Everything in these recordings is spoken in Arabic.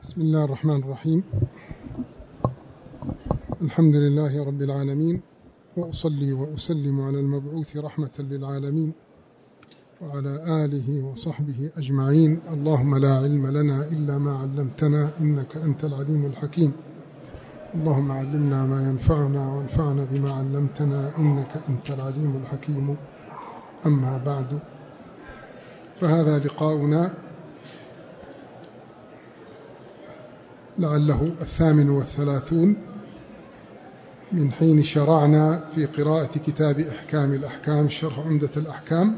بسم الله الرحمن الرحيم. الحمد لله رب العالمين، وأصلي وأسلم على المبعوث رحمة للعالمين وعلى آله وصحبه أجمعين. اللهم لا علم لنا إلا ما علمتنا إنك أنت العليم الحكيم. اللهم علمنا ما ينفعنا وانفعنا بما علمتنا إنك أنت العليم الحكيم. أما بعد، فهذا لقاؤنا لعله 38 من حين شرعنا في قراءة كتاب إحكام الأحكام شرح عمدة الأحكام،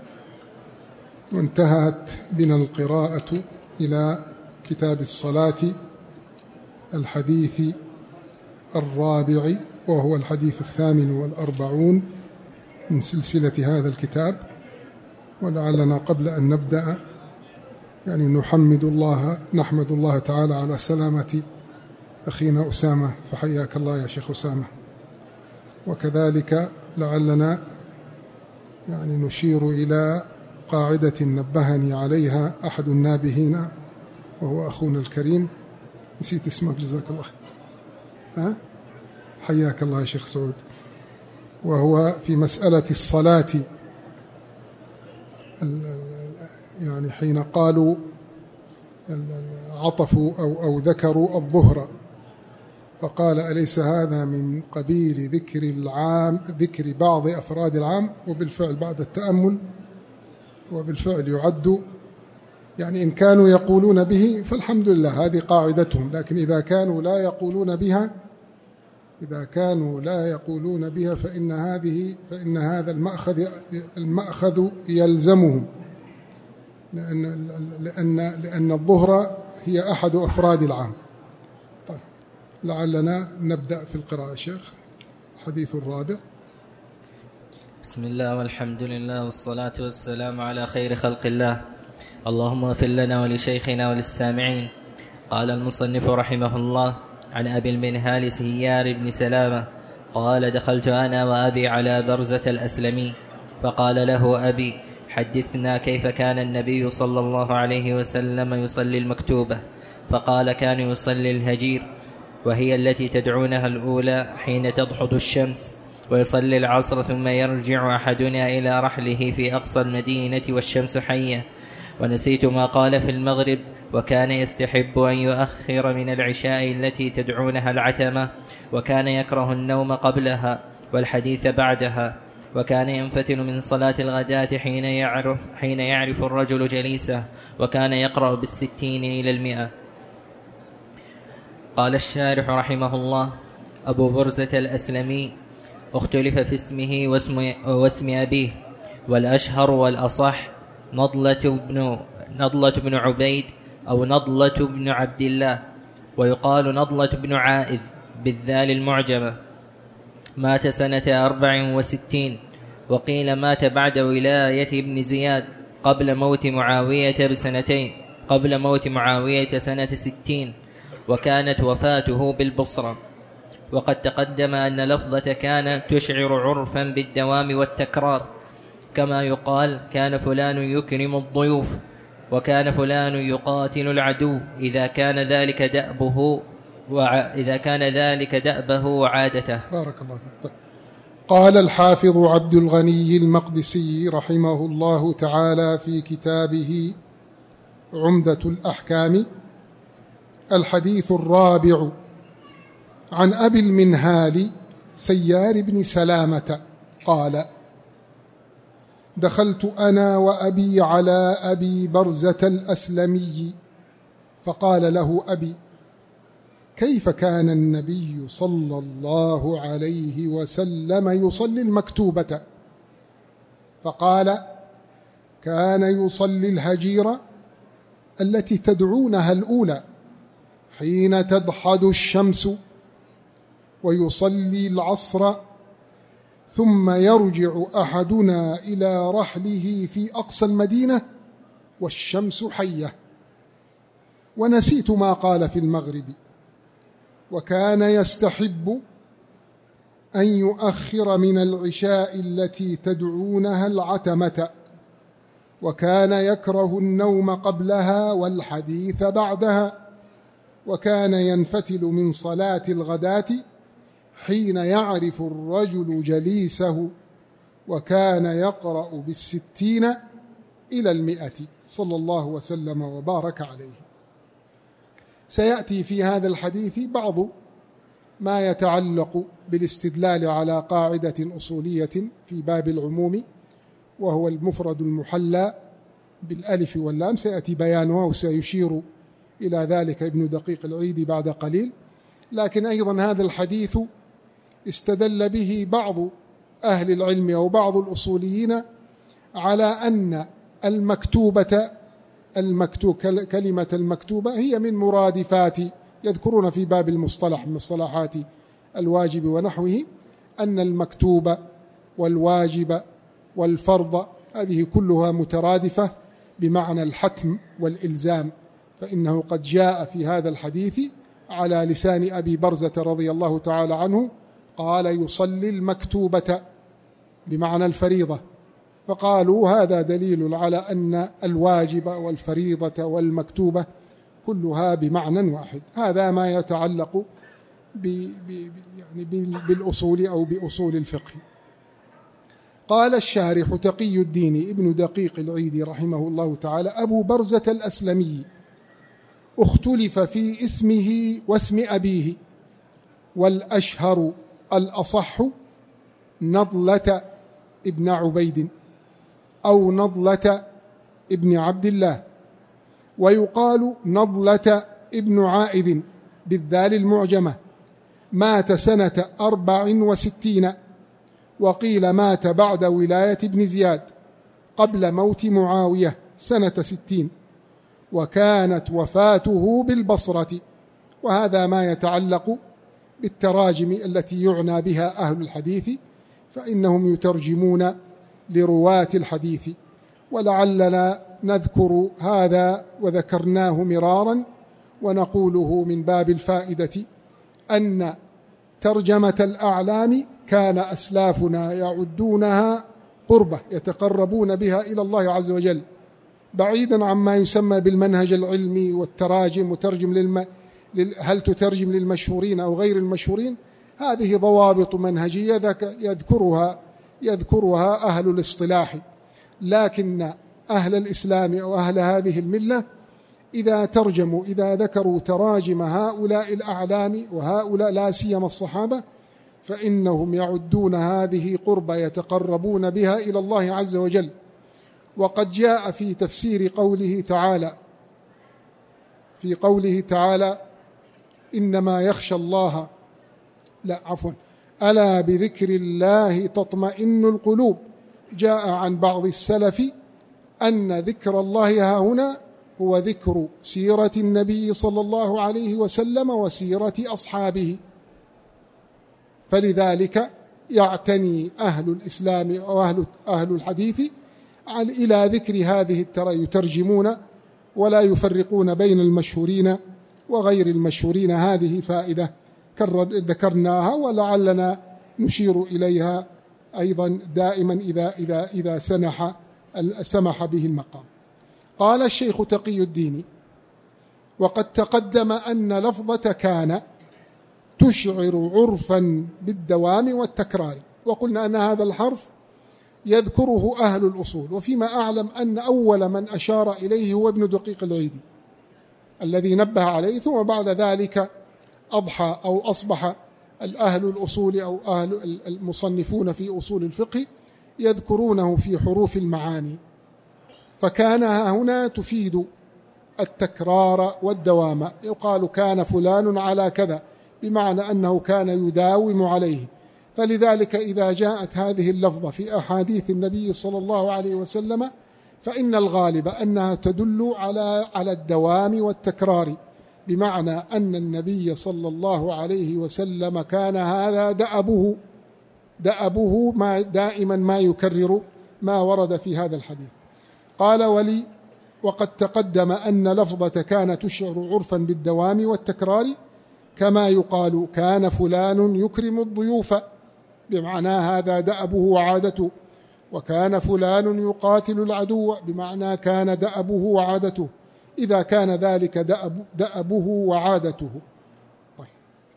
وانتهت بنا القراءة إلى كتاب الصلاة الحديث الرابع، وهو الحديث 48 من سلسلة هذا الكتاب. ولعلنا قبل أن نبدأ نحمد الله تعالى على سلامة أخينا أسامة، فحياك الله يا شيخ أسامة. وكذلك لعلنا نشير إلى قاعدة نبهني عليها أحد النابهين، وهو أخونا الكريم، نسيت اسمك جزاك الله، حياك الله يا شيخ سعود. وهو في مسألة الصلاة، حين قالوا عطفوا أو ذكروا الظهر، فقال أليس هذا من قبيل ذكر بعض أفراد العام؟ وبالفعل بعد التأمل وبالفعل يعد، إن كانوا يقولون به فالحمد لله، هذه قاعدتهم. لكن إذا كانوا لا يقولون بها فإن هذا المأخذ يلزمهم، لأن الظهر هي أحد أفراد العام. طيب، لعلنا نبدأ في القراءة شيخ. الحديث الرابع. بسم الله والحمد لله والصلاة والسلام على خير خلق الله. اللهم اغفر لنا ولشيخنا وللسامعين. قال المصنف رحمه الله: عن أبي المنهال سيار بن سلامة قال: دخلت أنا وأبي على برزة الأسلمي، فقال له أبي: حدثنا كيف كان النبي صلى الله عليه وسلم يصلي المكتوبة؟ فقال: كان يصلي الهجير، وهي التي تدعونها الأولى حين تضحض الشمس، ويصلي العصر، ثم يرجع أحدنا إلى رحله في أقصى المدينة والشمس حية. ونسيت ما قال في المغرب: وكان يستحب أن يؤخر من العشاء التي تدعونها العتمة، وكان يكره النوم قبلها والحديث بعدها، وكان ينفتل من صلاة الغداة حين يعرف الرجل جليسه، وكان يقرأ بال60 إلى 100. قال الشارح رحمه الله: أبو برزة الأسلمي اختلف في اسمه واسم أبيه، والأشهر والأصح نضلة بن عبيد أو نضلة بن عبد الله، ويقال نضلة بن عائذ بالذال المعجمة. مات سنة 64، وقيل مات بعد ولاية ابن زياد قبل موت معاوية بسنتين، قبل موت معاوية سنة 60، وكانت وفاته بالبصرة. وقد تقدم أن لفظة كان تشعر عرفا بالدوام والتكرار، كما يقال: كان فلان يكرم الضيوف، وكان فلان يقاتل العدو، إذا كان ذلك دأبه وعادته. بارك الله فيك. قال الحافظ عبد الغني المقدسي رحمه الله تعالى في كتابه عمدة الأحكام: الحديث الرابع، عن أبي المنهال سيار بن سلامة قال: دخلت أنا وأبي على أبي برزة الأسلمي، فقال له أبي: كيف كان النبي صلى الله عليه وسلم يصلي المكتوبة؟ فقال: كان يصلي الهجيرة التي تدعونها الأولى حين تضحض الشمس، ويصلي العصر، ثم يرجع أحدنا إلى رحله في أقصى المدينة والشمس حية. ونسيت ما قال في المغرب: وكان يستحب أن يؤخر من العشاء التي تدعونها العتمة، وكان يكره النوم قبلها والحديث بعدها، وكان ينفتل من صلاة الغداة حين يعرف الرجل جليسه، وكان يقرأ بالستين إلى 100 صلى الله وسلم وبارك عليه. سيأتي في هذا الحديث بعض ما يتعلق بالاستدلال على قاعدة أصولية في باب العموم، وهو المفرد المحلى بالألف واللام، سيأتي بيانها وسيشير إلى ذلك ابن دقيق العيد بعد قليل. لكن أيضا هذا الحديث استدل به بعض أهل العلم أو بعض الأصوليين على أن كلمة المكتوبة هي من مرادفات، يذكرون في باب المصطلح من مصطلحات الواجب ونحوه أن المكتوب والواجب والفرض هذه كلها مترادفة بمعنى الحتم والإلزام، فإنه قد جاء في هذا الحديث على لسان أبي برزة رضي الله تعالى عنه قال يصلي المكتوبة بمعنى الفريضة، فقالوا هذا دليل على أن الواجب والفريضة والمكتوبة كلها بمعنى واحد. هذا ما يتعلق بالأصول أو بأصول الفقه. قال الشارح تقي الدين ابن دقيق العيد رحمه الله تعالى: أبو برزة الأسلمي اختلف في اسمه واسم أبيه، والأشهر الأصح نضلة ابن عبيد أو نضلة ابن عبد الله، ويقال نضلة ابن عائذ بالذال المعجمة، مات سنة 64، وقيل مات بعد ولاية ابن زياد قبل موت معاوية سنة 60، وكانت وفاته بالبصرة. وهذا ما يتعلق بالتراجم التي يعنى بها أهل الحديث، فإنهم يترجمون لرواة الحديث. ولعلنا نذكر هذا وذكرناه مرارا ونقوله من باب الفائدة أن ترجمة الأعلام كان أسلافنا يعدونها قربة يتقربون بها إلى الله عز وجل، بعيدا عما يسمى بالمنهج العلمي والتراجم، وترجم هل تترجم للمشهورين أو غير المشهورين. هذه ضوابط منهجية يذكرها أهل الاصطلاح، لكن أهل الإسلام أو أهل هذه الملة إذا ذكروا تراجم هؤلاء الأعلام وهؤلاء لا سيما الصحابة، فإنهم يعدون هذه قربة يتقربون بها إلى الله عز وجل. وقد جاء في تفسير قوله تعالى إنما يخشى الله ألا بذكر الله تطمئن القلوب، جاء عن بعض السلف أن ذكر الله ها هنا هو ذكر سيرة النبي صلى الله عليه وسلم وسيرة أصحابه، فلذلك يعتني أهل الإسلام أو أهل الحديث إلى ذكر هذه يترجمون ولا يفرقون بين المشهورين وغير المشهورين. هذه فائدة ذكرناها ولعلنا نشير إليها أيضا دائما إذا سمح به المقام. قال الشيخ تقي الدين: وقد تقدم أن لفظة كان تشعر عرفا بالدوام والتكرار، وقلنا أن هذا الحرف يذكره أهل الأصول، وفيما أعلم أن أول من أشار إليه هو ابن دقيق العيد الذي نبه عليه، ثم بعد ذلك أضحى أو أصبح الأهل الأصول أو أهل المصنفون في أصول الفقه يذكرونه في حروف المعاني. فكان هنا تفيد التكرار والدوام، يقال كان فلان على كذا، بمعنى أنه كان يداوم عليه. فلذلك إذا جاءت هذه اللفظة في أحاديث النبي صلى الله عليه وسلم فإن الغالب أنها تدل على الدوام والتكرار، بمعنى أن النبي صلى الله عليه وسلم كان هذا دأبه دائما ما يكرر ما ورد في هذا الحديث. قال وقد تقدم أن لفظة كان تشعر عرفا بالدوام والتكرار، كما يقال كان فلان يكرم الضيوف، بمعنى هذا دأبه وعادته، وكان فلان يقاتل العدو، بمعنى كان دأبه وعادته، إذا كان ذلك دأبه وعادته. طيب.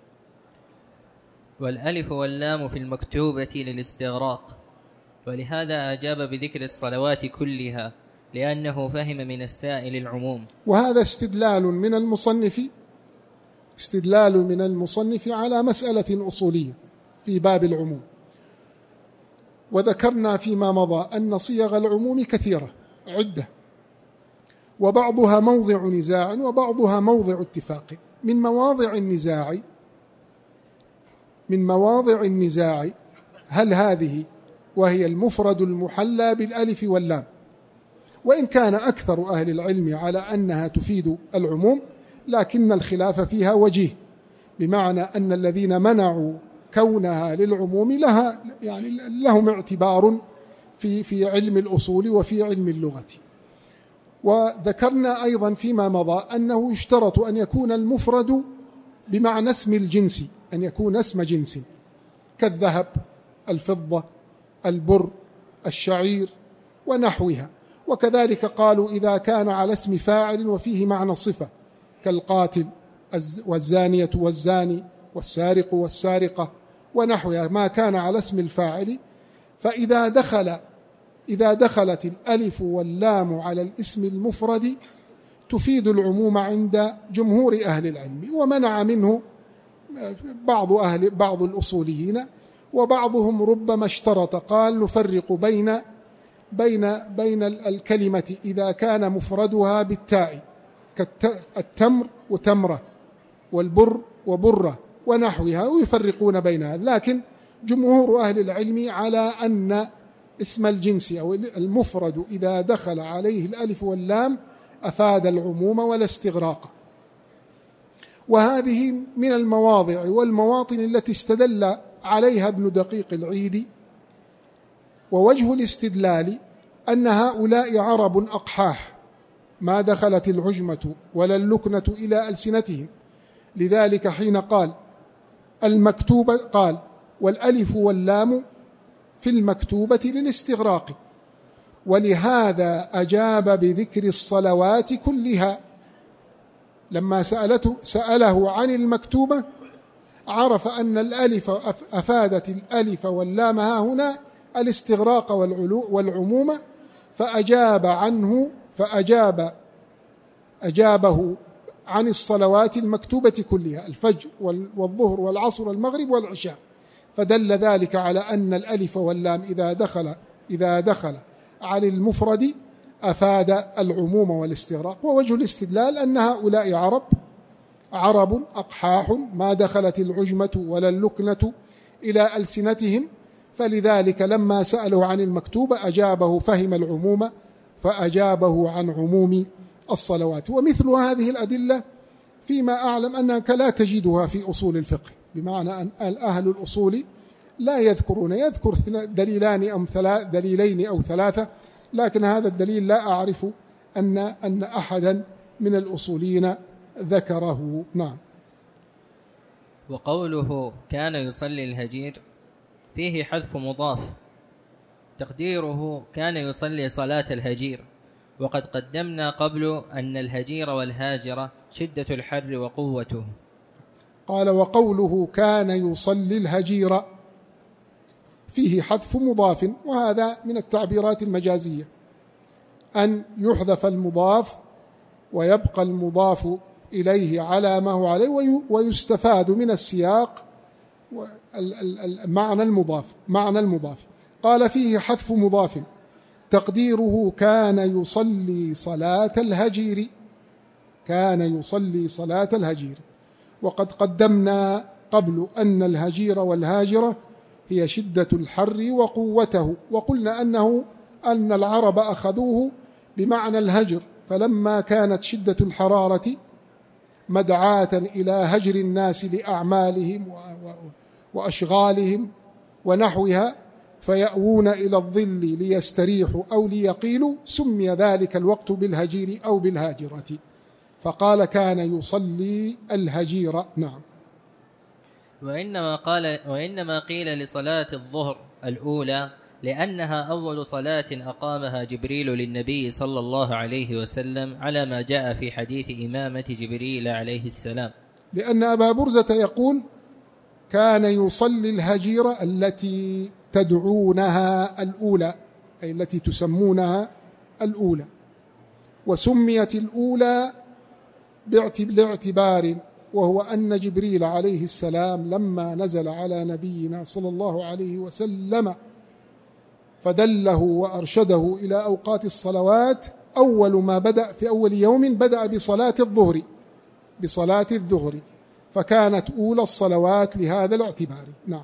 والألف واللام في المكتوبة للاستغراق، ولهذا أجاب بذكر الصلوات كلها لأنه فهم من السائل العموم. وهذا استدلال من المصنف على مسألة أصولية في باب العموم. وذكرنا فيما مضى أن صيغ العموم كثيرة عدة، وبعضها موضع نزاع وبعضها موضع اتفاق. من مواضع النزاع هل هذه وهي المفرد المحلى بالألف واللام، وإن كان أكثر أهل العلم على أنها تفيد العموم، لكن الخلاف فيها وجيه، بمعنى أن الذين منعوا كونها للعموم لهم اعتبار في علم الأصول وفي علم اللغة. وذكرنا أيضا فيما مضى أنه يشترط أن يكون المفرد بمعنى اسم الجنس، أن يكون اسم جنس كالذهب، الفضة، البر، الشعير ونحوها. وكذلك قالوا إذا كان على اسم فاعل وفيه معنى الصفة كالقاتل والزانية والزاني والسارق والسارقة ونحوها، ما كان على اسم الفاعل. فإذا دخلت الألف واللام على الاسم المفرد تفيد العموم عند جمهور أهل العلم، ومنع منه بعض الأصوليين، وبعضهم ربما اشترط، قال نفرق بين الكلمة إذا كان مفردها بالتاء كالتمر وتمرة والبر وبرة ونحوها، ويفرقون بينها. لكن جمهور أهل العلم على أن اسم الجنس أو المفرد إذا دخل عليه الألف واللام أفاد العموم ولا استغراق. وهذه من المواضع والمواطن التي استدل عليها ابن دقيق العيد. ووجه الاستدلال أن هؤلاء عرب أقحاح ما دخلت العجمة ولا اللكنة إلى ألسنتهم، لذلك حين قال المكتوبة قال والألف واللام في المكتوبة للاستغراق، ولهذا أجاب بذكر الصلوات كلها. لما سأله عن المكتوبة عرف أن الألف أفادت الألف واللام ها هنا الاستغراق والعموم، أجابه عن الصلوات المكتوبة كلها، الفجر والظهر والعصر والمغرب والعشاء. فدل ذلك على أن الألف واللام إذا دخل على المفرد أفاد العموم والاستغراق. ووجه الاستدلال أن هؤلاء عرب أقحاح ما دخلت العجمة ولا اللكنة إلى ألسنتهم، فلذلك لما سألوا عن المكتوبة أجابه فهم العموم فأجابه عن عموم الصلوات. ومثل هذه الأدلة فيما أعلم أنك لا تجدها في أصول الفقه، بمعنى أن أهل الأصول لا يذكر دليلين أو ثلاثة، لكن هذا الدليل لا أعرف أن أحدا من الأصوليين ذكره. نعم. وقوله كان يصلي الهجير فيه حذف مضاف، تقديره كان يصلي صلاة الهجير، وقد قدمنا قبل أن الهجير والهاجر شدة الحر وقوته. قال وقوله كان يصلي الهجير فيه حذف مضاف، وهذا من التعبيرات المجازية، أن يحذف المضاف ويبقى المضاف إليه على ما هو عليه، ويستفاد من السياق معنى المضاف. قال فيه حذف مضاف تقديره كان يصلي صلاة الهجير، وقد قدمنا قبل أن الهجير والهاجرة هي شدة الحر وقوته، وقلنا أن العرب أخذوه بمعنى الهجر، فلما كانت شدة الحرارة مدعاة إلى هجر الناس لأعمالهم وأشغالهم ونحوها فيأوون إلى الظل ليستريحوا أو ليقيلوا، سمي ذلك الوقت بالهجير أو بالهاجرة، فقال كان يصلي الهجير. نعم. وإنما قيل لصلاة الظهر الأولى لأنها أول صلاة أقامها جبريل للنبي صلى الله عليه وسلم على ما جاء في حديث إمامة جبريل عليه السلام. لأن أبا برزة يقول كان يصلي الهجيرة التي تدعونها الأولى، أي التي تسمونها الأولى، وسميت الأولى باعتبار، وهو أن جبريل عليه السلام لما نزل على نبينا صلى الله عليه وسلم فدله وأرشده إلى أوقات الصلوات، أول ما بدأ في أول يوم بدأ بصلاة الظهر، فكانت أولى الصلوات لهذا الاعتبار. نعم.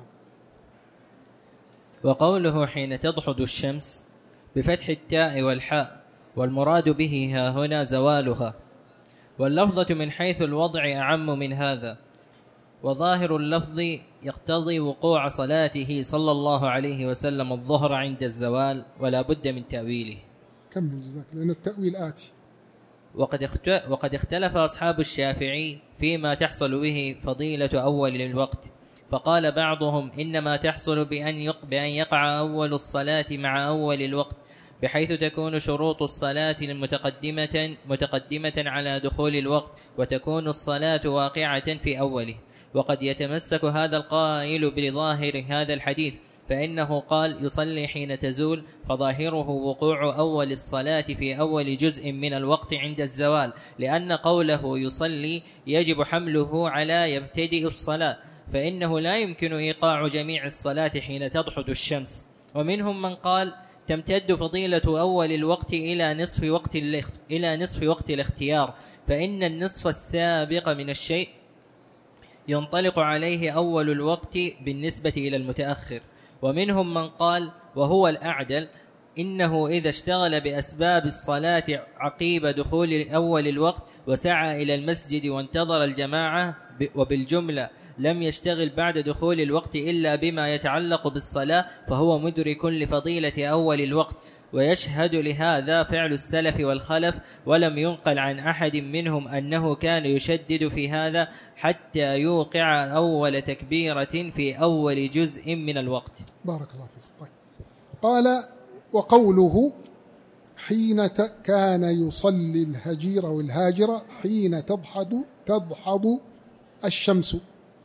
وقوله حين تضحض الشمس بفتح التاء والحاء، والمراد به ها هنا زوالها، واللفظة من حيث الوضع أعم من هذا، وظاهر اللفظ يقتضي وقوع صلاته صلى الله عليه وسلم الظهر عند الزوال، ولا بد من تأويله. كمل جزاك، لأن التأويل آتي. وقد اختلف أصحاب الشافعي فيما تحصل به فضيلة أول الوقت، فقال بعضهم إنما تحصل بأن يقع أول الصلاة مع أول الوقت، بحيث تكون شروط الصلاة متقدمة على دخول الوقت، وتكون الصلاة واقعة في أوله. وقد يتمسك هذا القائل بظاهر هذا الحديث، فإنه قال يصلي حين تزول، فظاهره وقوع أول الصلاة في أول جزء من الوقت عند الزوال، لأن قوله يصلي يجب حمله على يبتدئ الصلاة، فإنه لا يمكن إيقاع جميع الصلاة حين تضحض الشمس. ومنهم من قال تمتد فضيلة أول الوقت إلى نصف وقت الاختيار، فإن النصف السابق من الشيء ينطلق عليه أول الوقت بالنسبة إلى المتأخر. ومنهم من قال وهو الأعدل إنه إذا اشتغل بأسباب الصلاة عقيب دخول أول الوقت وسعى إلى المسجد وانتظر الجماعة، وبالجملة لم يشتغل بعد دخول الوقت إلا بما يتعلق بالصلاة، فهو مدرك لفضيلة أول الوقت. ويشهد لهذا فعل السلف والخلف، ولم ينقل عن أحد منهم أنه كان يشدد في هذا حتى يوقع أول تكبيرة في أول جزء من الوقت. بارك الله فيك. طيب. قال وقوله حين كان يصلي الهجير والهاجرة حين تضحض الشمس،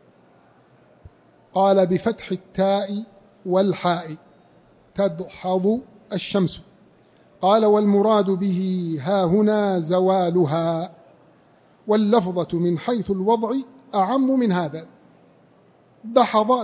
قال بفتح التاء والحاء تضحض الشمس. قال والمراد به ها هنا زوالها، واللفظة من حيث الوضع أعم من هذا. دحض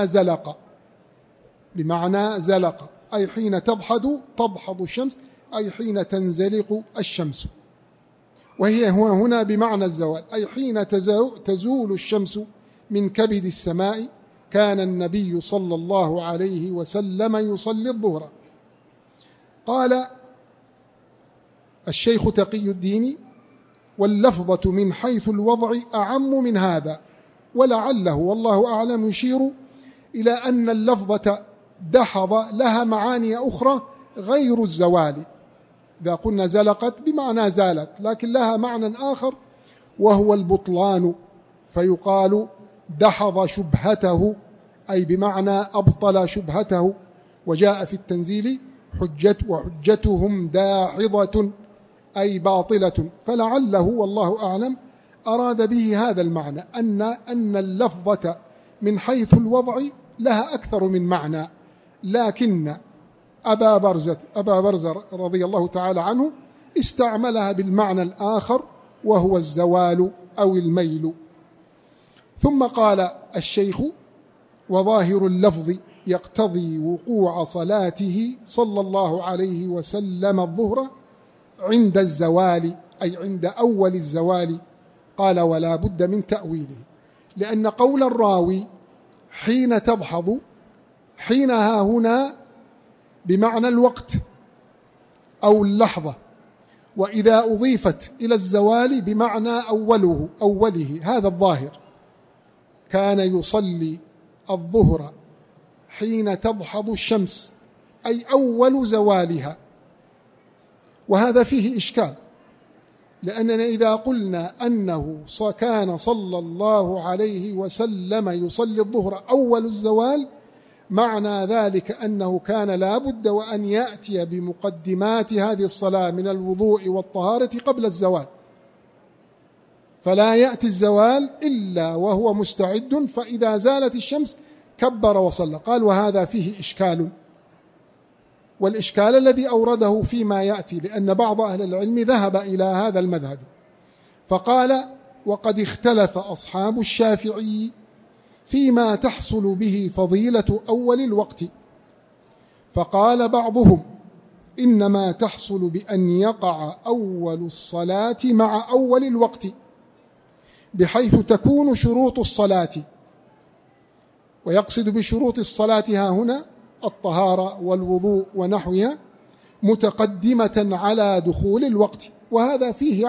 بمعنى زلق، أي حين تضحض الشمس، أي حين تنزلق الشمس، وهي هنا بمعنى الزوال، أي حين تزول الشمس من كبد السماء. كان النبي صلى الله عليه وسلم يصلي الظهر. قال الشيخ تقي الدين واللفظة من حيث الوضع أعم من هذا، ولعله والله أعلم يشير إلى أن اللفظة دحض لها معاني أخرى غير الزوال. إذا قلنا زلقت بمعنى زالت، لكن لها معنى آخر وهو البطلان، فيقال دحض شبهته، أي بمعنى أبطل شبهته. وجاء في التنزيل وحجتهم داحضة أي باطلة، فلعله والله أعلم أراد به هذا المعنى، أن اللفظة من حيث الوضع لها أكثر من معنى، لكن أبا برزة رضي الله تعالى عنه استعملها بالمعنى الآخر وهو الزوال أو الميل. ثم قال الشيخ وظاهر اللفظ يقتضي وقوع صلاته صلى الله عليه وسلم الظهر عند الزوال، أي عند أول الزوال. قال ولا بد من تأويله، لأن قول الراوي حين تضحض، حينها هنا بمعنى الوقت أو اللحظة، وإذا أضيفت إلى الزوال بمعنى أوله، هذا الظاهر. كان يصلي الظهر حين تضحض الشمس، أي أول زوالها، وهذا فيه إشكال، لأننا إذا قلنا أنه كان صلى الله عليه وسلم يصلي الظهر أول الزوال، معنى ذلك أنه كان لا بد وأن يأتي بمقدمات هذه الصلاة من الوضوء والطهارة قبل الزوال، فلا يأتي الزوال إلا وهو مستعد، فإذا زالت الشمس كبر وصلى. قال وهذا فيه إشكال، والإشكال الذي أورده فيما يأتي، لأن بعض أهل العلم ذهب إلى هذا المذهب فقال وقد اختلف أصحاب الشافعي فيما تحصل به فضيلة أول الوقت، فقال بعضهم إنما تحصل بأن يقع أول الصلاة مع أول الوقت، بحيث تكون شروط الصلاة، ويقصد بشروط الصلاة ها هنا الطهارة والوضوء ونحوها، متقدمة على دخول الوقت، وهذا فيه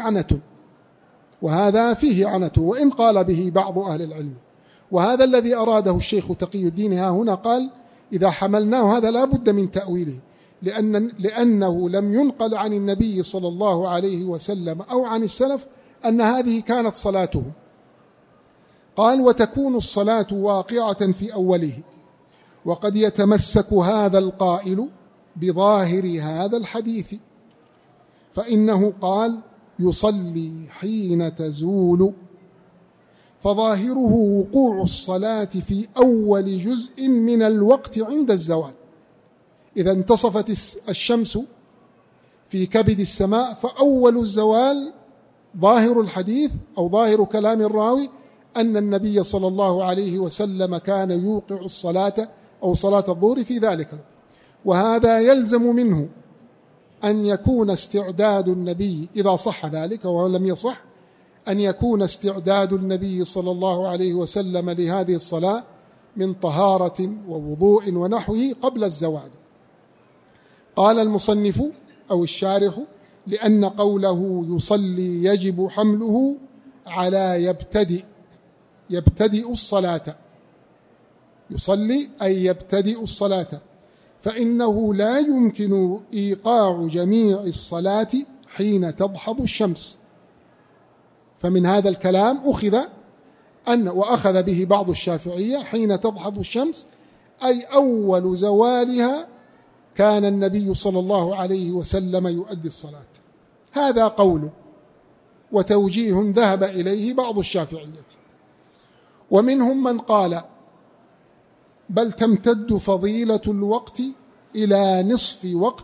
عنة، وإن قال به بعض أهل العلم. وهذا الذي أراده الشيخ تقي الدين ها هنا، قال إذا حملناه هذا لا بد من تأويله، لأنه لم ينقل عن النبي صلى الله عليه وسلم أو عن السلف أن هذه كانت صلاتهم. قال وتكون الصلاة واقعة في أوله، وقد يتمسك هذا القائل بظاهر هذا الحديث، فإنه قال يصلي حين تزول، فظاهره وقوع الصلاة في أول جزء من الوقت عند الزوال. إذا انتصفت الشمس في كبد السماء فأول الزوال، ظاهر الحديث أو ظاهر كلام الراوي أن النبي صلى الله عليه وسلم كان يوقع الصلاة أو صلاة الظهر في ذلك، وهذا يلزم منه أن يكون استعداد النبي إذا صح ذلك، ولم يصح أن يكون استعداد النبي صلى الله عليه وسلم لهذه الصلاة من طهارة ووضوء ونحوه قبل الزوال. قال المصنف أو الشارح لأن قوله يصلي يجب حمله على يبتدئ الصلاة، يصلي أي يبتدئ الصلاة، فإنه لا يمكن إيقاع جميع الصلاة حين تضحض الشمس. فمن هذا الكلام وأخذ به بعض الشافعية حين تضحض الشمس أي أول زوالها كان النبي صلى الله عليه وسلم يؤدي الصلاة. هذا قول وتوجيه ذهب إليه بعض الشافعية. ومنهم من قال بل تمتد فضيلة الوقت إلى نصف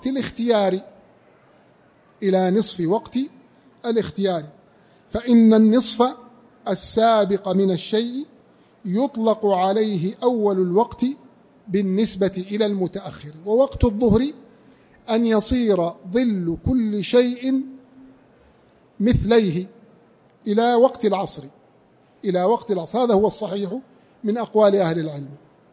وقت الاختيار، فإن النصف السابق من الشيء يطلق عليه أول الوقت بالنسبة إلى المتأخر. ووقت الظهر أن يصير ظل كل شيء مثليه إلى وقت العصر، هذا هو الصحيح من أقوال أهل العلم.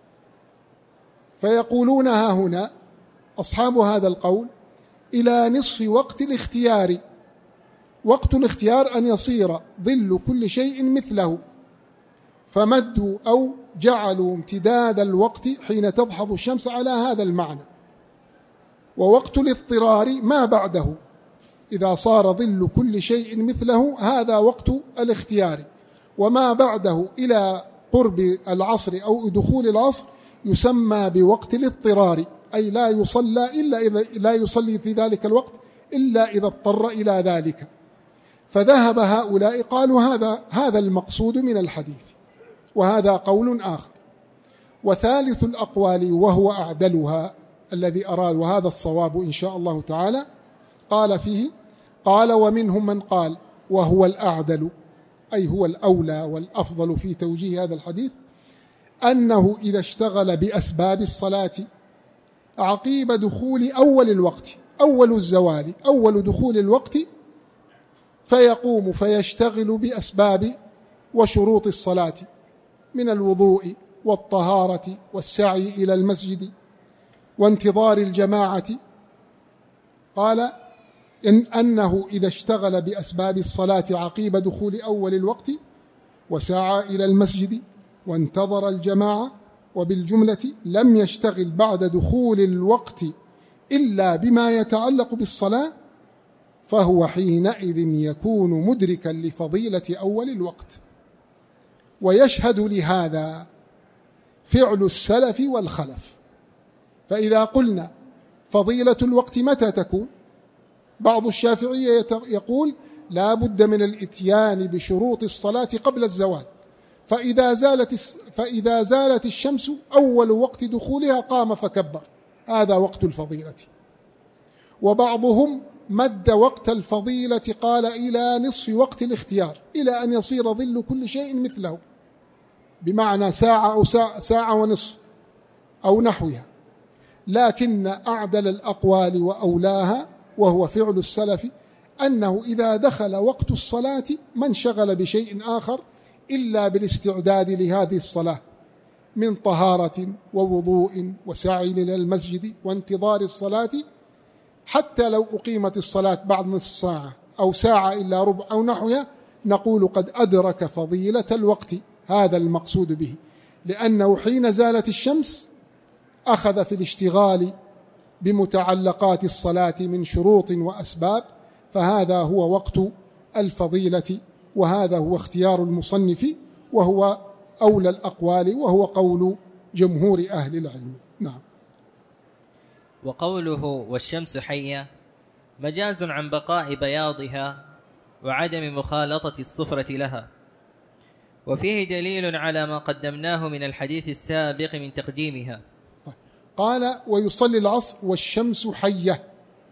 فيقولون ها هنا أصحاب هذا القول إلى نصف وقت الاختيار. وقت الاختيار أن يصير ظل كل شيء مثله، فمدوا أو جعلوا امتداد الوقت حين تضحض الشمس على هذا المعنى. ووقت الاضطرار ما بعده، إذا صار ظل كل شيء مثله هذا وقت الاختيار، وما بعده إلى قرب العصر أو دخول العصر يسمى بوقت الاضطرار، أي لا يصلي في ذلك الوقت إلا إذا اضطر إلى ذلك. فذهب هؤلاء قالوا هذا المقصود من الحديث، وهذا قول آخر. وثالث الأقوال وهو أعدلها الذي أراد، وهذا الصواب إن شاء الله تعالى، قال ومنهم من قال وهو الأعدل، أي هو الأولى والأفضل في توجيه هذا الحديث، أنه إذا اشتغل بأسباب الصلاة عقيب دخول أول الوقت، أول الزوال، أول دخول الوقت، فيقوم فيشتغل بأسباب وشروط الصلاة من الوضوء والطهارة والسعي إلى المسجد وانتظار الجماعة. قال أنه إذا اشتغل بأسباب الصلاة عقيب دخول أول الوقت وسعى إلى المسجد وانتظر الجماعة، وبالجملة لم يشتغل بعد دخول الوقت إلا بما يتعلق بالصلاة، فهو حينئذ يكون مدركا لفضيلة أول الوقت. ويشهد لهذا فعل السلف والخلف. فإذا قلنا فضيلة الوقت متى تكون؟ بعض الشافعية يقول لا بد من الإتيان بشروط الصلاة قبل الزوال، فإذا زالت الشمس أول وقت دخولها قام فكبر، هذا وقت الفضيلة. وبعضهم مد وقت الفضيلة قال إلى نصف وقت الاختيار، إلى أن يصير ظل كل شيء مثله، بمعنى ساعة أو ساعة ونصف أو نحوها. لكن أعدل الأقوال وأولاها وهو فعل السلف أنه إذا دخل وقت الصلاة ما انشغل بشيء آخر إلا بالاستعداد لهذه الصلاة من طهارة ووضوء وسعي إلى المسجد وانتظار الصلاة، حتى لو أقيمت الصلاة بعد نصف ساعة أو ساعة إلا ربع أو نحوها نقول قد أدرك فضيلة الوقت. هذا المقصود به، لأنه حين زالت الشمس أخذ في الاشتغال بمتعلقات الصلاة من شروط وأسباب، فهذا هو وقت الفضيلة، وهذا هو اختيار المصنف وهو أولى الأقوال وهو قول جمهور أهل العلم. نعم. وقوله والشمس حية مجاز عن بقاء بياضها وعدم مخالطة الصفرة لها، وفيه دليل على ما قدمناه من الحديث السابق من تقديمها. قال ويصلي العصر والشمس حية.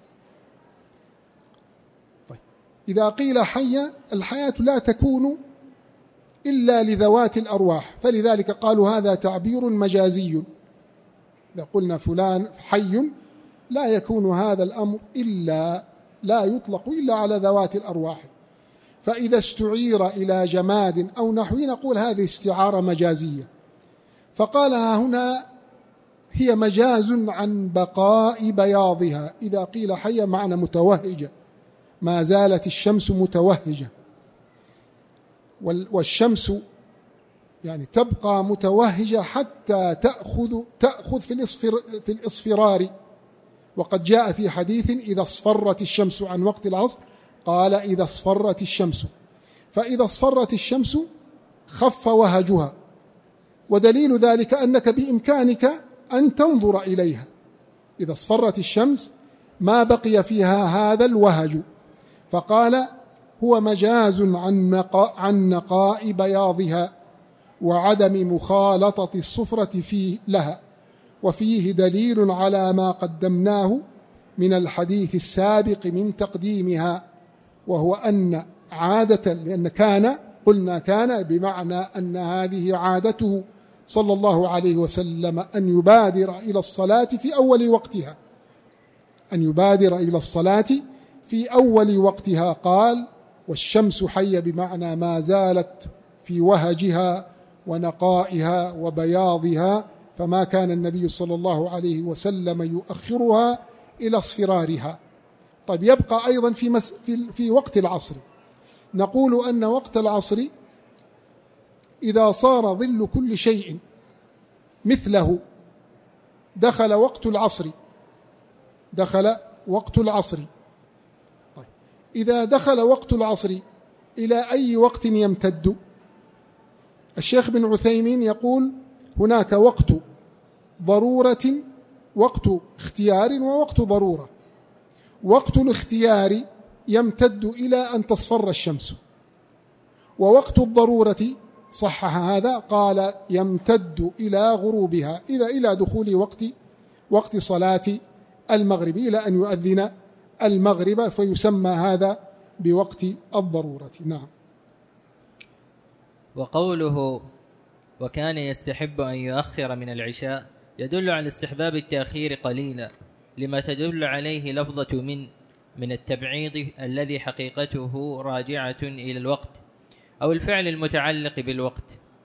طيب إذا قيل حية، الحياة لا تكون إلا لذوات الأرواح، فلذلك قالوا هذا تعبير مجازي. إذا قلنا فلان حي لا يكون هذا الأمر إلا لا يطلق إلا على ذوات الأرواح، فإذا استعير إلى جماد أو نحو نقول هذه استعارة مجازية. فقالها هنا هي مجاز عن بقاء بياضها. إذا قيل حية معنى متوهجة، ما زالت الشمس متوهجة، والشمس يعني تبقى متوهجة حتى تأخذ في الإصفرار. وقد جاء في حديث إذا اصفرت الشمس عن وقت العصر قال إذا اصفرت الشمس، فإذا اصفرت الشمس خف وهجها، ودليل ذلك أنك بإمكانك أن تنظر إليها. إذا اصفرت الشمس ما بقي فيها هذا الوهج، فقال هو مجاز عن نقاء بياضها وعدم مخالطة الصفرة لها، وفيه دليل على ما قدمناه من الحديث السابق من تقديمها، وهو أن عادة، لأن كان قلنا كان بمعنى أن هذه عادته صلى الله عليه وسلم أن يبادر إلى الصلاة في أول وقتها، أن يبادر إلى الصلاة في أول وقتها. قال والشمس حية بمعنى ما زالت في وهجها ونقائها وبياضها، فما كان النبي صلى الله عليه وسلم يؤخرها إلى اصفرارها. طيب يبقى أيضا في وقت العصر، نقول أن وقت العصر إذا صار ظل كل شيء مثله دخل وقت العصر. طيب إذا دخل وقت العصر إلى أي وقت يمتد؟ الشيخ بن عثيمين يقول هناك وقت ضرورة، وقت اختيار، ووقت ضرورة. وقت الاختيار يمتد إلى أن تصفر الشمس، ووقت الضرورة صحح هذا قال يمتد إلى غروبها، إلى دخول وقت صلاة المغرب، إلى أن يؤذن المغرب، فيسمى هذا بوقت الضرورة. نعم. وقوله وكان يستحب أن يؤخر من العشاء يدل على استحباب التأخير قليلا، لما تدل عليه لفظة من التبعيض الذي حقيقته راجعة إلى الوقت أو الفعل المتعلق بالوقت.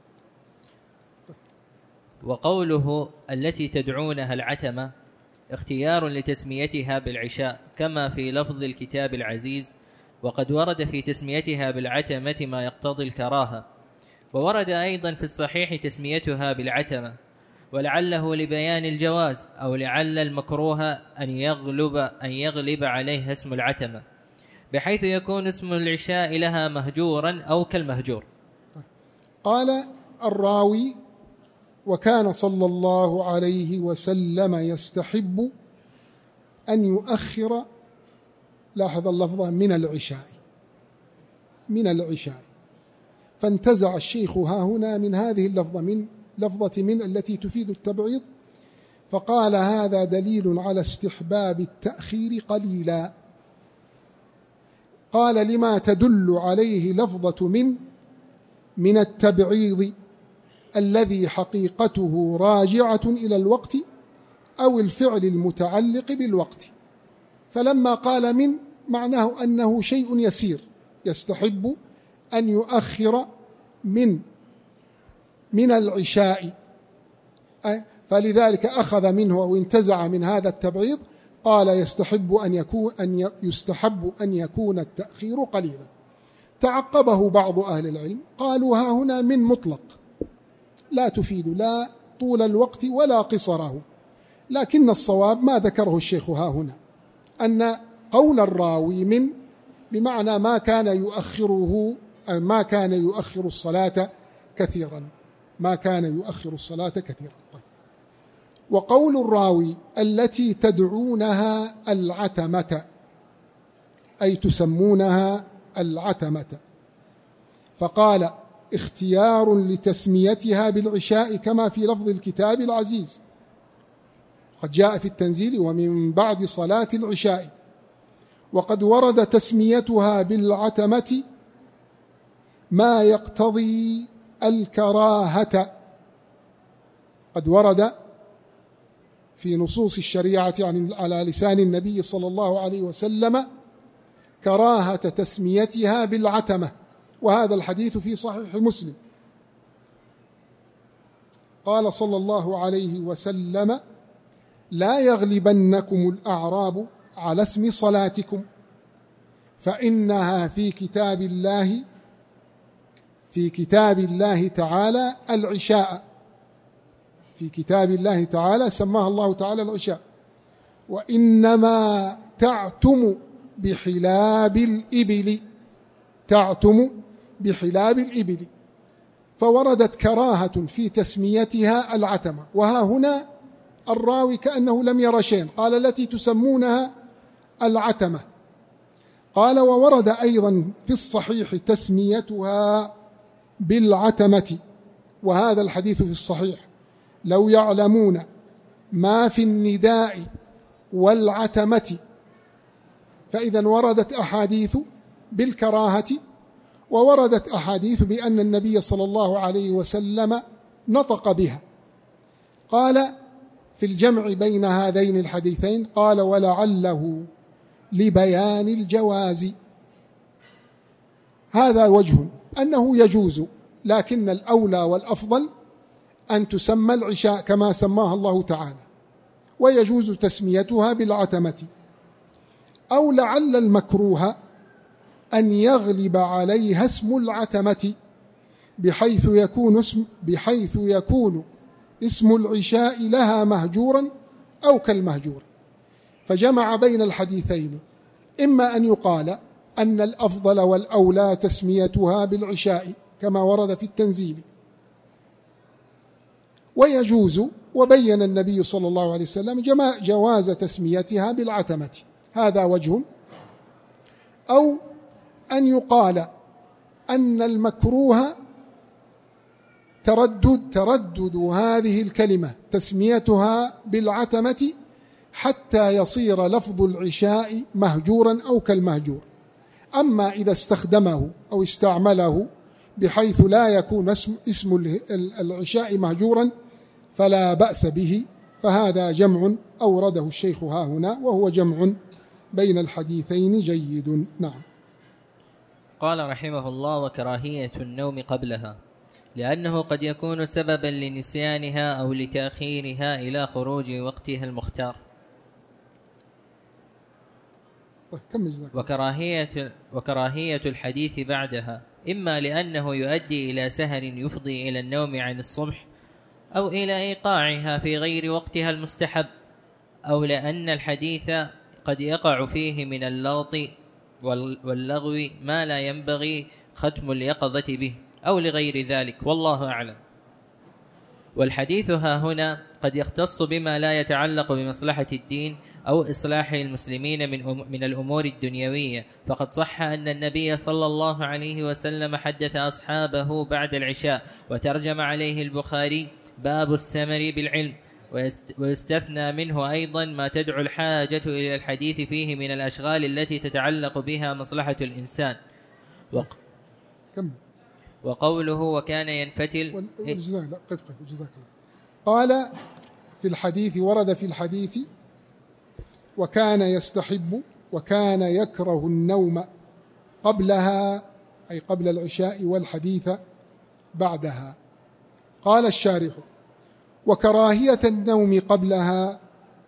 وقوله التي تدعونها العتمة اختيار لتسميتها بالعشاء كما في لفظ الكتاب العزيز، وقد ورد في تسميتها بالعتمة ما يقتضي الكراهة، وورد أيضا في الصحيح تسميتها بالعتمة، ولعله لبيان الجواز أو لعل المكروه أن يغلب عليها اسم العتمة، بحيث يكون اسم العشاء لها مهجورا أو كالمهجور. قال الراوي وكان صلى الله عليه وسلم يستحب أن يؤخر، لاحظ اللفظة، من العشاء. فانتزع الشيخ ها هنا من هذه اللفظة، من لفظة من التي تفيد التبعيض، فقال هذا دليل على استحباب التأخير قليلا. قال لما تدل عليه لفظة من التبعيض الذي حقيقته راجعة إلى الوقت أو الفعل المتعلق بالوقت. فلما قال من، معناه أنه شيء يسير، يستحب أن يؤخر من العشاء، فلذلك أخذ منه أو انتزع من هذا التبعيض، قال يستحب أن يكون التأخير قليلا. تعقبه بعض أهل العلم قالوا ها هنا من مطلق لا تفيد لا طول الوقت ولا قصره، لكن الصواب ما ذكره الشيخ ها هنا، أن قول الراوي من بمعنى ما كان يؤخر الصلاة كثيرا، وقول الراوي التي تدعونها العتمة، أي تسمونها العتمة، فقال اختيار لتسميتها بالعشاء كما في لفظ الكتاب العزيز، قد جاء في التنزيل ومن بعد صلاة العشاء. وقد ورد تسميتها بالعتمة ما يقتضي الكراهة، قد ورد في نصوص الشريعة على لسان النبي صلى الله عليه وسلم كراهة تسميتها بالعتمة، وهذا الحديث في صحيح مسلم. قال صلى الله عليه وسلم لا يغلبنكم الأعراب على اسم صلاتكم فإنها في كتاب الله تعالى العشاء، في كتاب الله تعالى سماها الله تعالى العشاء، وإنما تعتم بحلاب الإبل، فوردت كراهة في تسميتها العتمة. وها هنا الراوي كأنه لم ير شيئا، قال التي تسمونها العتمة. قال وورد أيضا في الصحيح تسميتها بالعتمة، وهذا الحديث في الصحيح لو يعلمون ما في النداء والعتمة، فإذا وردت أحاديث بالكراهة، ووردت أحاديث بأن النبي صلى الله عليه وسلم نطق بها. قال في الجمع بين هذين الحديثين، قال ولعله لبيان الجواز. هذا وجه أنه يجوز، لكن الأولى والأفضل أن تسمى العشاء كما سماها الله تعالى، ويجوز تسميتها بالعتمة. أو لعل المكروه أن يغلب عليها اسم العتمة بحيث يكون اسم العشاء لها مهجورا أو كالمهجور، فجمع بين الحديثين، إما أن يقال أن الأفضل والأولى تسميتها بالعشاء كما ورد في التنزيل ويجوز، وبين النبي صلى الله عليه وسلم جواز تسميتها بالعتمة، هذا وجه. أو أن يقال أن المكروه تردد هذه الكلمة تسميتها بالعتمة حتى يصير لفظ العشاء مهجورا أو كالمهجور. أما إذا استخدمه أو استعمله بحيث لا يكون اسم العشاء مهجورا فلا بأس به، فهذا جمع أورده الشيخ ها هنا، وهو جمع بين الحديثين جيد. نعم. قال رحمه الله وكراهية النوم قبلها، لأنه قد يكون سببا لنسيانها أو لتأخيرها إلى خروج وقتها المختار. وكراهية الحديث بعدها إما لأنه يؤدي إلى سهر يفضي إلى النوم عن الصبح، أو إلى إيقاعها في غير وقتها المستحب، أو لأن الحديث قد يقع فيه من اللغط واللغو ما لا ينبغي ختم اليقظة به، أو لغير ذلك، والله أعلم. والحديث ها هنا قد يختص بما لا يتعلق بمصلحة الدين أو إصلاح المسلمين من الأمور الدنيوية، فقد صح أن النبي صلى الله عليه وسلم حدث أصحابه بعد العشاء، وترجم عليه البخاري باب السمر بالعلم، ويستثنى منه أيضا ما تدعو الحاجة إلى الحديث فيه من الأشغال التي تتعلق بها مصلحة الإنسان. وقوله وكان ينفتل لا قف جزاك الله. قال في الحديث، ورد في الحديث وكان يستحب وكان يكره النوم قبلها، أي قبل العشاء، والحديث بعدها. قال الشارح: وكراهية النوم قبلها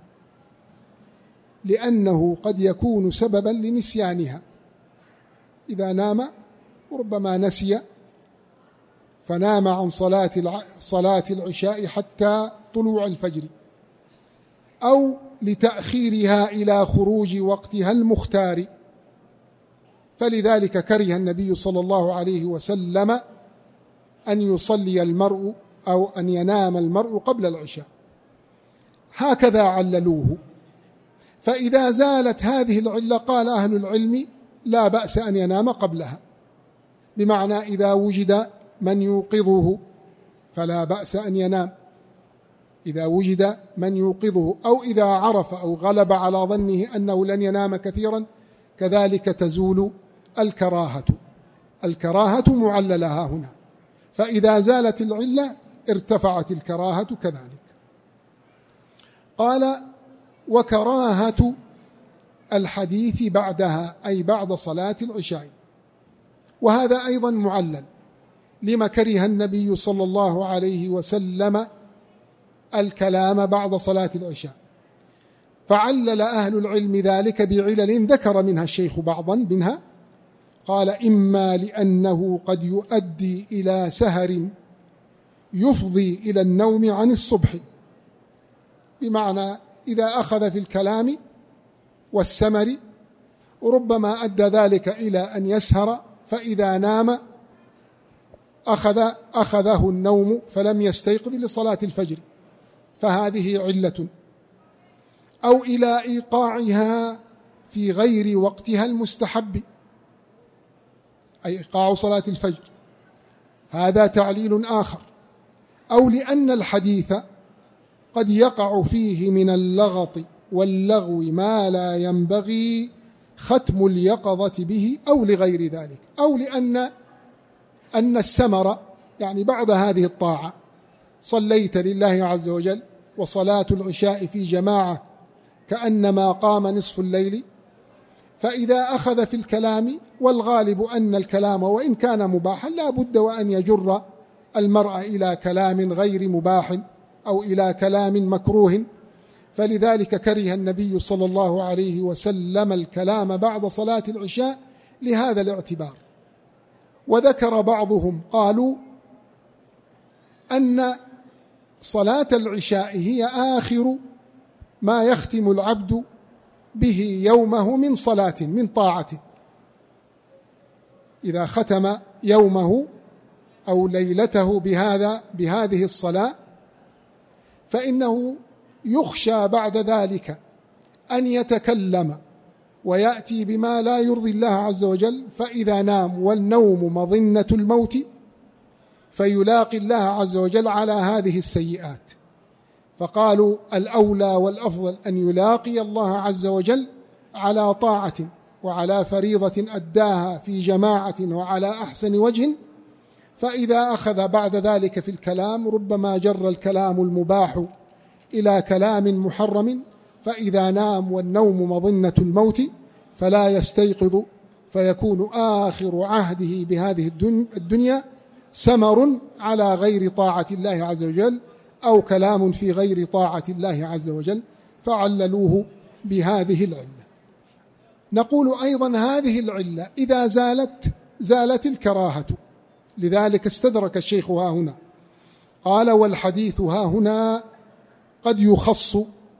لأنه قد يكون سببا لنسيانها، إذا نام وربما نسي فنام عن صلاة العشاء حتى طلوع الفجر، أو لتأخيرها إلى خروج وقتها المختار، فلذلك كره النبي صلى الله عليه وسلم أن يصلي المرء أو أن ينام المرء قبل العشاء. هكذا عللوه. فإذا زالت هذه العلة قال أهل العلم لا بأس أن ينام قبلها، بمعنى إذا وجد من يوقظه فلا بأس أن ينام، إذا وجد من يوقظه، أو إذا عرف أو غلب على ظنه أنه لن ينام كثيرا، كذلك تزول الكراهة. الكراهة معللها هنا، فإذا زالت العلة ارتفعت الكراهة كذلك. قال: وكراهة الحديث بعدها، أي بعد صلاة العشاء، وهذا أيضا معلل، لما كره النبي صلى الله عليه وسلم الكلام بعد صلاة العشاء، فعلل أهل العلم ذلك بعلل ذكر منها الشيخ بعضا منها. قال: إما لأنه قد يؤدي إلى سهر يفضي إلى النوم عن الصبح، بمعنى إذا أخذ في الكلام والسمر ربما أدى ذلك إلى أن يسهر، فإذا نام أخذه النوم فلم يستيقظ لصلاة الفجر، فهذه علة. أو إلى إيقاعها في غير وقتها المستحب، أي إيقاع صلاة الفجر، هذا تعليل آخر. أو لأن الحديث قد يقع فيه من اللغط واللغو ما لا ينبغي ختم اليقظة به، أو لغير ذلك. أو لأن السمر، يعني بعد هذه الطاعة صليت لله عز وجل، وصلاة العشاء في جماعة كأنما قام نصف الليل، فإذا أخذ في الكلام، والغالب أن الكلام وإن كان مباحا لا بد وأن يجر المرء إلى كلام غير مباح أو إلى كلام مكروه، فلذلك كره النبي صلى الله عليه وسلم الكلام بعد صلاة العشاء لهذا الاعتبار. وذكر بعضهم قالوا أن صلاة العشاء هي آخر ما يختم العبد به يومه من صلاة من طاعة، إذا ختم يومه أو ليلته بهذه الصلاة، فإنه يخشى بعد ذلك أن يتكلم ويأتي بما لا يرضي الله عز وجل، فإذا نام والنوم مظنة الموت فيلاقي الله عز وجل على هذه السيئات. فقالوا الأولى والأفضل أن يلاقي الله عز وجل على طاعة وعلى فريضة أداها في جماعة وعلى أحسن وجه، فإذا أخذ بعد ذلك في الكلام ربما جر الكلام المباح إلى كلام محرم، فإذا نام والنوم مظنة الموت فلا يستيقظ، فيكون آخر عهده بهذه الدنيا سمر على غير طاعة الله عز وجل، أو كلام في غير طاعة الله عز وجل، فعللوه بهذه العلة. نقول أيضا هذه العلة إذا زالت الكراهة، لذلك استدرك الشيخ ها هنا قال: والحديث ها هنا قد يخص.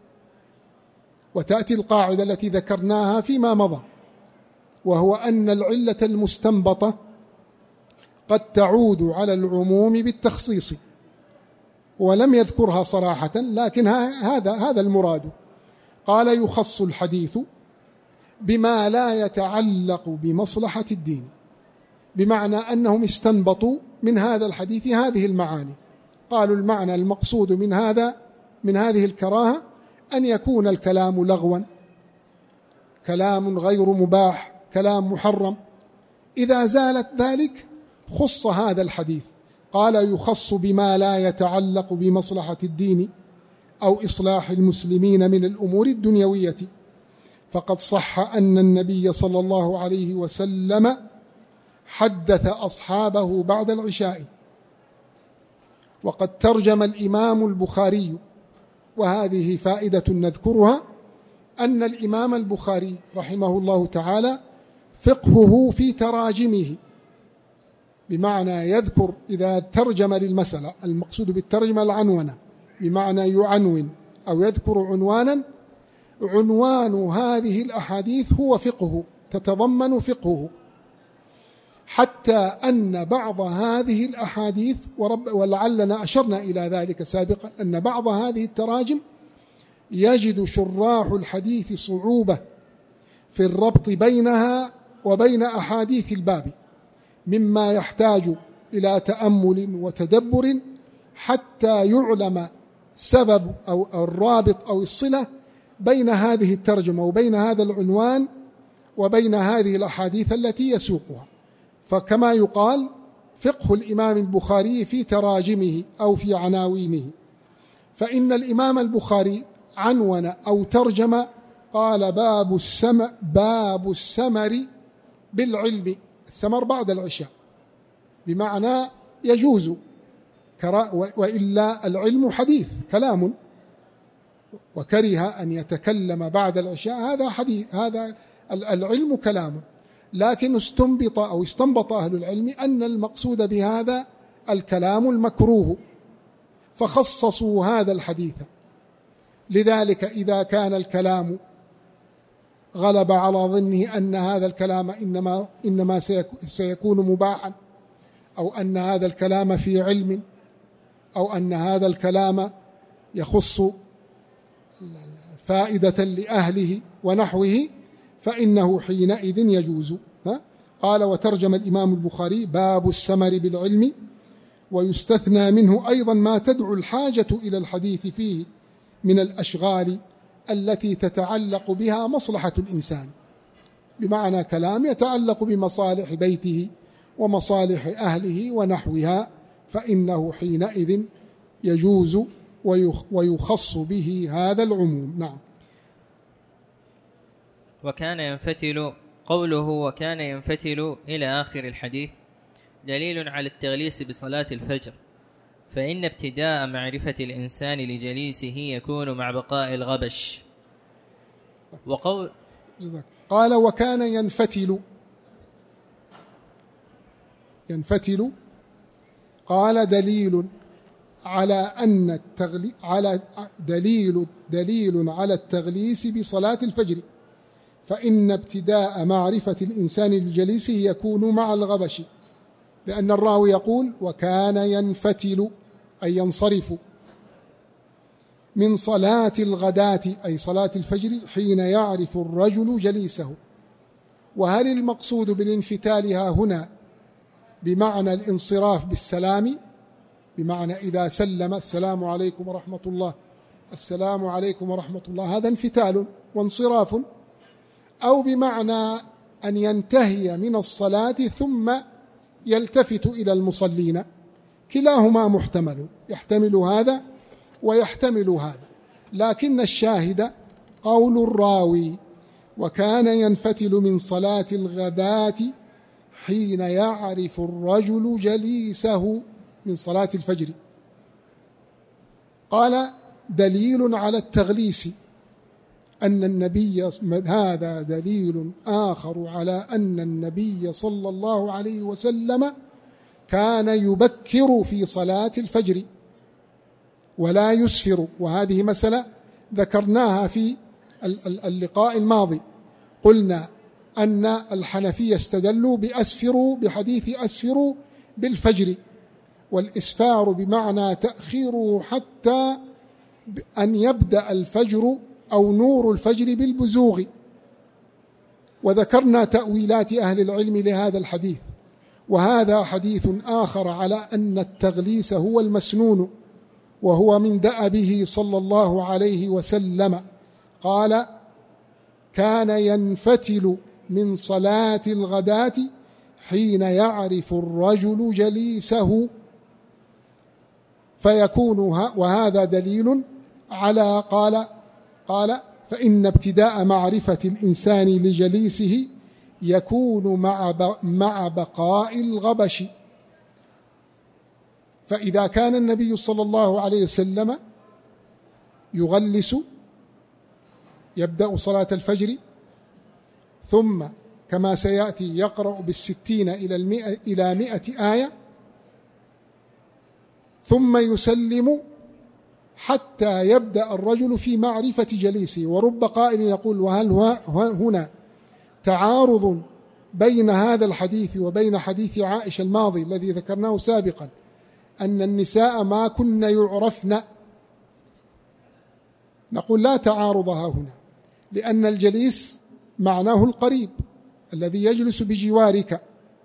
وتأتي القاعدة التي ذكرناها فيما مضى، وهو أن العلة المستنبطة قد تعود على العموم بالتخصيص، ولم يذكرها صراحة، لكن هذا المراد. قال: يخص الحديث بما لا يتعلق بمصلحة الدين، بمعنى أنهم استنبطوا من هذا الحديث هذه المعاني. قالوا: المعنى المقصود من هذه الكراهة أن يكون الكلام لغوا، كلام غير مباح، كلام محرم. إذا زالت ذلك خص هذا الحديث. قال: يخص بما لا يتعلق بمصلحة الدين أو إصلاح المسلمين من الأمور الدنيوية، فقد صح أن النبي صلى الله عليه وسلم حدث أصحابه بعد العشاء. وقد ترجم الإمام البخاري، وهذه فائدة نذكرها، أن الإمام البخاري رحمه الله تعالى فقهه في تراجمه، بمعنى يذكر إذا ترجم للمسألة، المقصود بالترجمة العنونة، بمعنى يعنون أو يذكر عنوانا، عنوان هذه الأحاديث هو فقهه، تتضمن فقهه، حتى أن بعض هذه الأحاديث، ولعلنا أشرنا إلى ذلك سابقا، أن بعض هذه التراجم يجد شراح الحديث صعوبة في الربط بينها وبين أحاديث الباب، مما يحتاج إلى تأمل وتدبر حتى يعلم سبب أو الرابط أو الصلة بين هذه الترجمة وبين هذا العنوان وبين هذه الأحاديث التي يسوقها. فكما يقال: فقه الإمام البخاري في تراجمه أو في عناوينه. فإن الإمام البخاري عنون أو ترجم، قال: باب السمر بالعلم، السمر بعد العشاء، بمعنى يجوز، وإلا العلم حديث كلام، وكره أن يتكلم بعد العشاء، هذا حديث، هذا العلم كلام. لكن استنبط أهل العلم أن المقصود بهذا الكلام المكروه، فخصصوا هذا الحديث. لذلك إذا كان الكلام غلب على ظنه أن هذا الكلام إنما سيكون مباحا، أو أن هذا الكلام في علم، أو أن هذا الكلام يخص فائدة لأهله ونحوه، فإنه حينئذ يجوز. قال: وترجم الإمام البخاري باب السمر بالعلم، ويستثنى منه أيضا ما تدعو الحاجة إلى الحديث فيه من الأشغال التي تتعلق بها مصلحة الإنسان، بمعنى كلام يتعلق بمصالح بيته ومصالح أهله ونحوها، فإنه حينئذ يجوز ويخص به هذا العموم. نعم. وكان ينفتل، قوله وكان ينفتل إلى آخر الحديث دليل على التغليس بصلاة الفجر، فإن ابتداء معرفة الإنسان لجليسه يكون مع بقاء الغبش. قال: وكان ينفتل، قال: دليل على التغليس بصلاة الفجر، فإن ابتداء معرفة الإنسان لجليسه يكون مع الغبش، لأن الراوي يقول: وكان ينفتل أي ينصرف من صلاة الغداة أي صلاة الفجر حين يعرف الرجل جليسه. وهل المقصود بالانفتال هنا بمعنى الانصراف بالسلام، بمعنى إذا سلم السلام عليكم ورحمة الله، السلام عليكم ورحمة الله، هذا انفتال وانصراف، أو بمعنى أن ينتهي من الصلاة ثم يلتفت إلى المصلين؟ كلاهما محتمل، يحتمل هذا ويحتمل هذا، لكن الشاهد قول الراوي: وكان ينفتل من صلاة الغداة حين يعرف الرجل جليسه من صلاة الفجر. قال: دليل على التغليس، أن النبي، هذا دليل آخر على أن النبي صلى الله عليه وسلم كان يبكر في صلاة الفجر ولا يسفر. وهذه مسألة ذكرناها في اللقاء الماضي، قلنا أن الحنفية استدلوا بحديث أسفروا بالفجر، والإسفار بمعنى تأخيره حتى أن يبدأ الفجر أو نور الفجر بالبزوغ. وذكرنا تأويلات أهل العلم لهذا الحديث، وهذا حديث آخر على أن التغليس هو المسنون، وهو من دأبه صلى الله عليه وسلم. قال: كان ينفتل من صلاة الغداة حين يعرف الرجل جليسه فيكون وهذا دليل على قال فإن ابتداء معرفة الإنسان لجليسه يكون مع بقاء الغبش. فإذا كان النبي صلى الله عليه وسلم يغلس يبدأ صلاة الفجر، ثم كما سيأتي يقرأ 60 إلى 100 آية، ثم يسلم حتى يبدأ الرجل في معرفة جليسه. ورب قائل يقول: وهل هنا تعارض بين هذا الحديث وبين حديث عائشة الماضي الذي ذكرناه سابقا أن النساء ما كن يعرفن؟ نقول: لا تعارض هنا، لأن الجليس معناه القريب الذي يجلس بجوارك،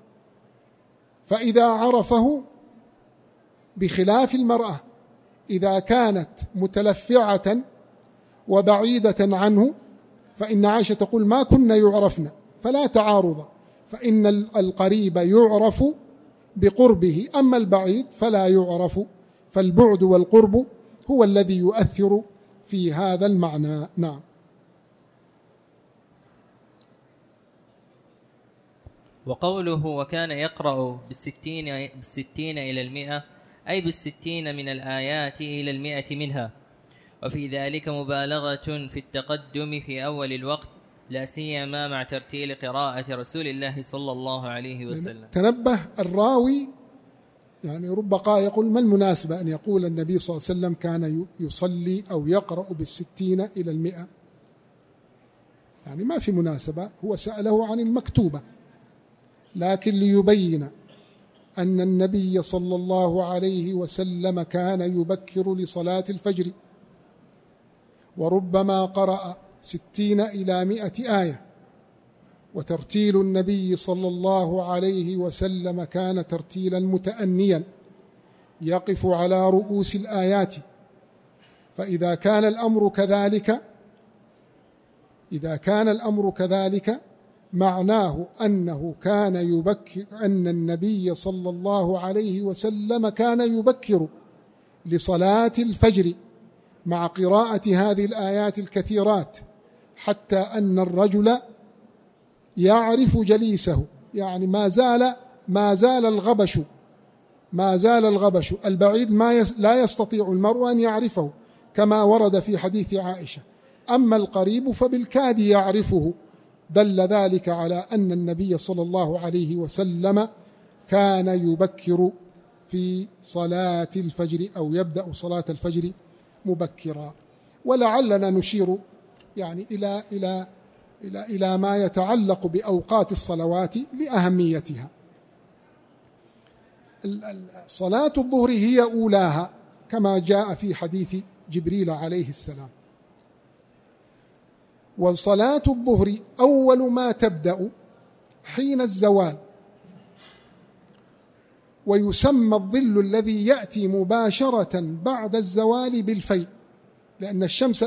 فإذا عرفه، بخلاف المرأة إذا كانت متلفعة وبعيدة عنه، فإن عائشة تقول: ما كنا يعرفن، فلا تعارض، فإن القريب يعرف بقربه، أما البعيد فلا يعرف، فالبعد والقرب هو الذي يؤثر في هذا المعنى. نعم. وقوله: وكان يقرأ 60 إلى 100، أي 60 من الآيات إلى 100 منها، وفي ذلك مبالغة في التقدم في أول الوقت، لا سيما مع ترتيل قراءة رسول الله صلى الله عليه وسلم. تنبه الراوي، يعني رب قائل يقول: ما المناسبة أن يقول النبي صلى الله عليه وسلم كان يصلي أو يقرأ 60 إلى 100؟ يعني ما في مناسبة، هو سأله عن المكتوبة، لكن ليبين أن النبي صلى الله عليه وسلم كان يبكر لصلاة الفجر، وربما قرأ 60 إلى 100 آية، وترتيل النبي صلى الله عليه وسلم كان ترتيلا متأنيا يقف على رؤوس الآيات. فإذا كان الأمر كذلك معناه أنه كان يبكر، أن النبي صلى الله عليه وسلم كان يبكر لصلاة الفجر مع قراءة هذه الآيات الكثيرات، حتى أن الرجل يعرف جليسه، يعني ما زال الغبش البعيد لا يستطيع المرء أن يعرفه كما ورد في حديث عائشة، أما القريب فبالكاد يعرفه. دل ذلك على أن النبي صلى الله عليه وسلم كان يبكر في صلاة الفجر أو يبدأ صلاة الفجر مبكرا. ولعلنا نشير يعني إلى ما يتعلق بأوقات الصلوات لأهميتها. صلاة الظهر هي أولاها كما جاء في حديث جبريل عليه السلام، وصلاة الظهر أول ما تبدأ حين الزوال، ويسمى الظل الذي يأتي مباشرة بعد الزوال بالفيء، لأن الشمس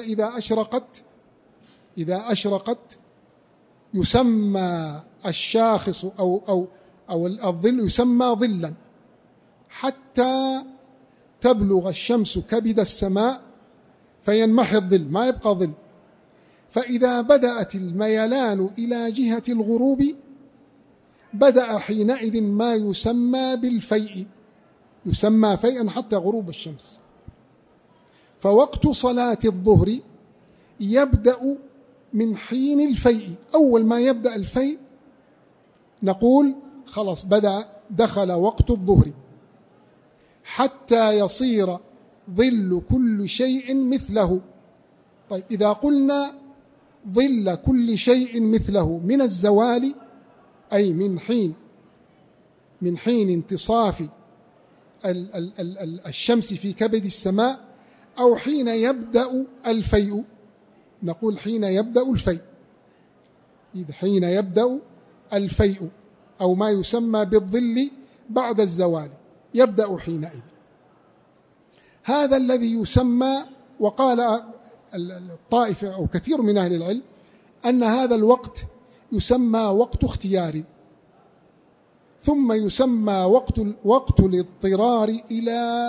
إذا أشرقت يسمى الشاخص أو الظل يسمى ظلا حتى تبلغ الشمس كبد السماء فينمحي الظل، ما يبقى ظل. فإذا بدأت الميلان إلى جهة الغروب بدأ حينئذ ما يسمى بالفيء، يسمى فيئا حتى غروب الشمس. فوقت صلاة الظهر يبدأ من حين الفيء، أول ما يبدأ الفيء نقول خلاص دخل وقت الظهر، حتى يصير ظل كل شيء مثله. طيب إذا قلنا ظل كل شيء مثله من الزوال، أي من حين انتصاف الشمس في كبد السماء أو حين يبدأ الفيء. نقول حين يبدأ الفيء، حين يبدأ الفيء أو ما يسمى بالظل بعد الزوال يبدأ حينئذ. هذا الذي يسمى، وقال الطائفة أو كثير من أهل العلم أن هذا الوقت يسمى وقت اختيار، ثم يسمى وقت الاضطرار إلى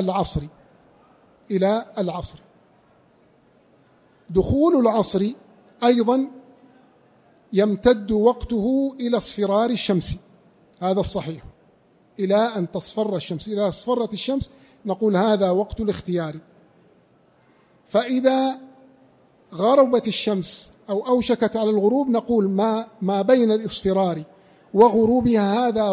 العصر. دخول العصر أيضا يمتد وقته إلى اصفرار الشمس، هذا الصحيح، إلى أن تصفر الشمس. إذا اصفرت الشمس نقول هذا وقت الاختيار. فإذا غربت الشمس أو أوشكت على الغروب نقول ما بين الإصفرار وغروبها هذا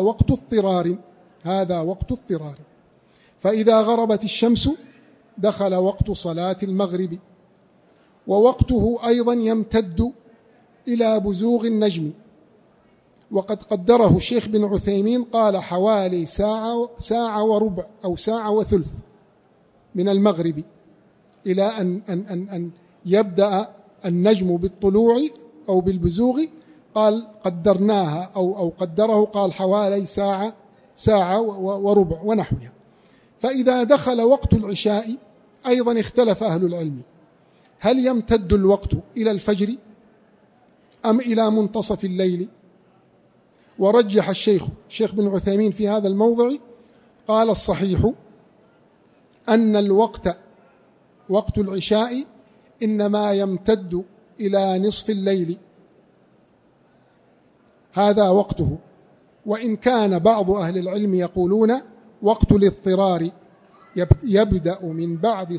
وقت اضطرار. فإذا غربت الشمس دخل وقت صلاة المغرب، ووقته أيضا يمتد إلى بزوغ النجم، وقد قدره الشيخ بن عثيمين قال حوالي ساعة وربع أو ساعة وثلث من المغرب إلى أن يبدأ النجم بالطلوع أو بالبزوغ. قال قدرناها أو قدره قال حوالي ساعة وربع ونحوها. فإذا دخل وقت العشاء أيضا اختلف أهل العلم، هل يمتد الوقت إلى الفجر أم إلى منتصف الليل؟ ورجح الشيخ بن عثيمين في هذا الموضع قال الصحيح أن وقت العشاء إنما يمتد إلى نصف الليل، هذا وقته. وإن كان بعض أهل العلم يقولون وقت الاضطرار يبدأ من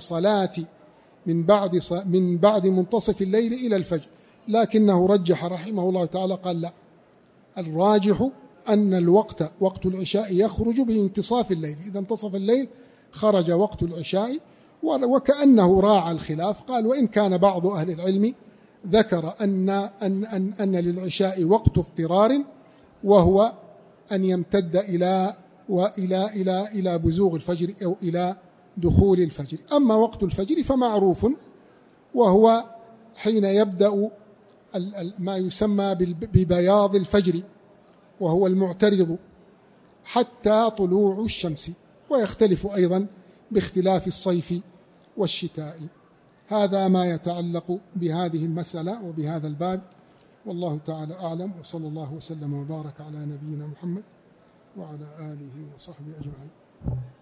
بعد منتصف الليل إلى الفجر، لكنه رجح رحمه الله تعالى قال لا، الراجح أن وقت العشاء يخرج بانتصاف الليل. إذا انتصف الليل خرج وقت العشاء، وكأنه راعى الخلاف. قال وإن كان بعض أهل العلم ذكر أن للعشاء وقت اضطرار، وهو أن يمتد إلى بزوغ الفجر أو إلى دخول الفجر. أما وقت الفجر فمعروف، وهو حين يبدأ ما يسمى ببياض الفجر، وهو المعترض حتى طلوع الشمس، ويختلف أيضا باختلاف الصيف والشتاء. هذا ما يتعلق بهذه المسألة وبهذا الباب، والله تعالى أعلم، وصلى الله وسلم وبارك على نبينا محمد وعلى آله وصحبه أجمعين.